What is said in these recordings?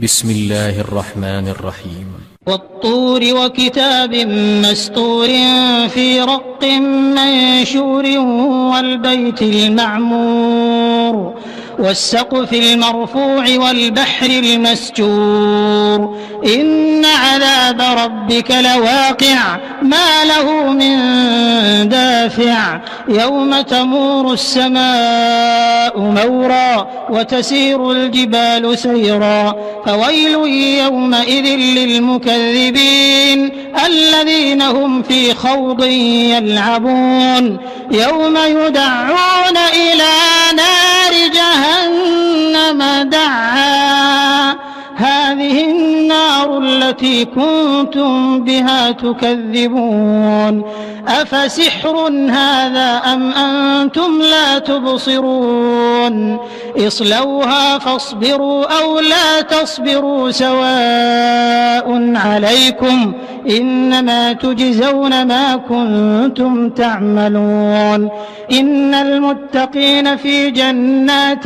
بسم الله الرحمن الرحيم. والطور وكتاب مسطور في رق منشور والبيت المعمور والسقف المرفوع والبحر المسجور إن عذاب ربك لواقع ما له من دافع يوم تمور السماء مورا وتسير الجبال سيرا فويل يومئذ للمكذبين الذين هم في خوض يلعبون يوم يدعون إلى نار جهنم دعا هذه النار التي كنتم بها تكذبون أفسحر هذا أم أنتم لا تبصرون اصلوها فاصبروا أو لا تصبروا سواء عليكم إنما تجزون ما كنتم تعملون إن المتقين في جنات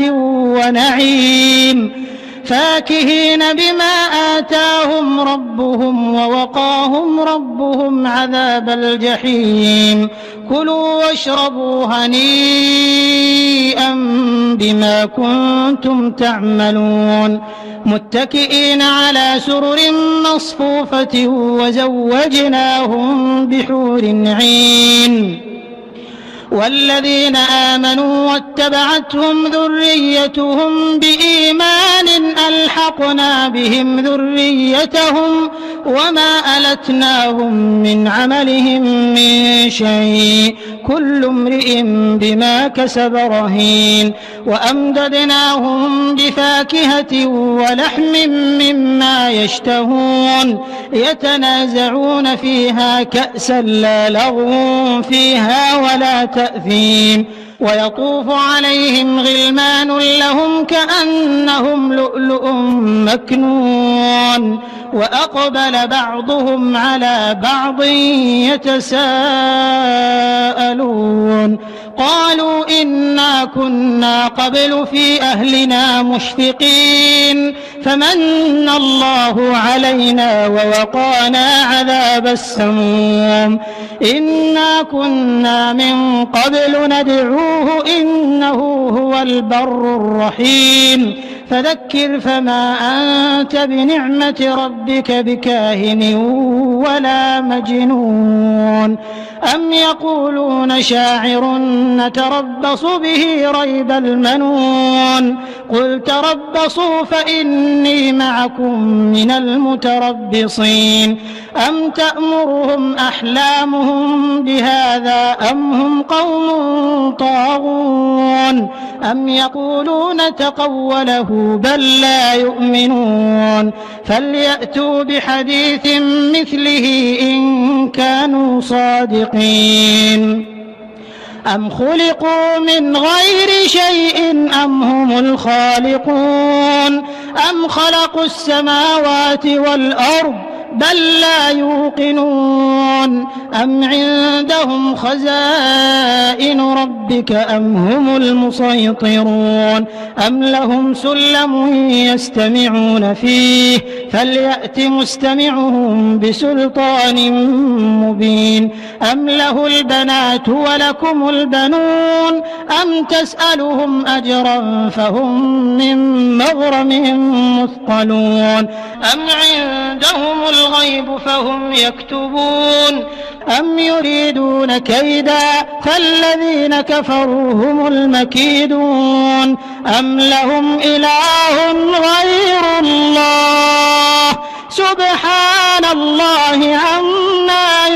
ونعيم فاكهين بما آتاهم ربهم ووقاهم ربهم عذاب الجحيم كلوا واشربوا هنيئا بما كنتم تعملون متكئين على سرر مصفوفة وزوجناهم بحور عين والذين آمنوا واتبعتهم ذريتهم بإيمان ألحقنا بهم ذريتهم وما ألتناهم من عملهم من شيء كل امرئ بما كسب رهين وأمددناهم بفاكهة ولحم مما يشتهون يتنازعون فيها كأسا لا لغو فيها ولا تأثيم ويطوف عليهم غلمان لهم كأنهم لؤلؤ مكنون وأقبل بعضهم على بعض يتساءلون قالوا إنا كنا قبل في أهلنا مشفقين فمن الله علينا ووقانا عذاب السموم إنا كنا من قبل ندعوه إنه هو البر الرحيم فذكر فما أنت بنعمة ربك بكاهن ولا مجنون أم يقولون شاعر نتربص به ريب المنون قل تربصوا فإني معكم من المتربصين أم تأمرهم أحلامهم بهذا أم هم قوم طاغون أم يقولون تقوله بل لا يؤمنون فليأتوا بحديث مثله إن كانوا صادقين أم خلقوا من غير شيء أم هم الخالقون أم خلقوا السماوات والأرض بل لا يوقنون أم عندهم خزائن ربك أم هم المسيطرون أم لهم سلم يستمعون فيه فليأت مستمعهم بسلطان مبين أم له البنات ولكم البنون أم تسألهم أجرا فهم من مغرم مثقلون أم عندهم الغيب فهم يكتبون أم يريدون كيدا فالذين كفروا هم المكيدون أم لهم إله غير الله سبحان الله عما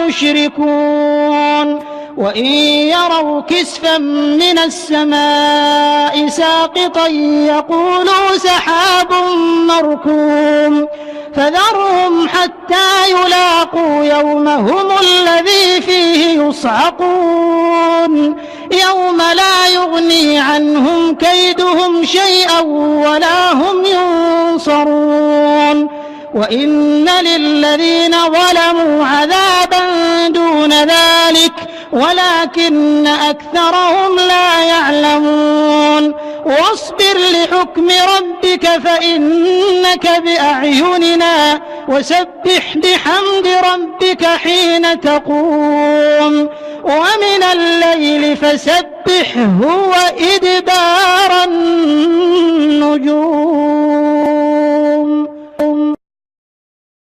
يشركون وإن يروا كسفا من السماء ساقطا يقولوا سحاب مركوم فذرهم حتى يلاقوا يومهم الذي فيه يصعقون يوم لا يغني عنهم كيدهم شيئا ولا هم ينصرون وإن للذين ظلموا عذابا دون ذلك ولكن أكثرهم لا يعلمون واصبر لحكم ربك فإنك بأعيننا وسبح بحمد ربك حين تقوم ومن الليل فسبحه وإدبار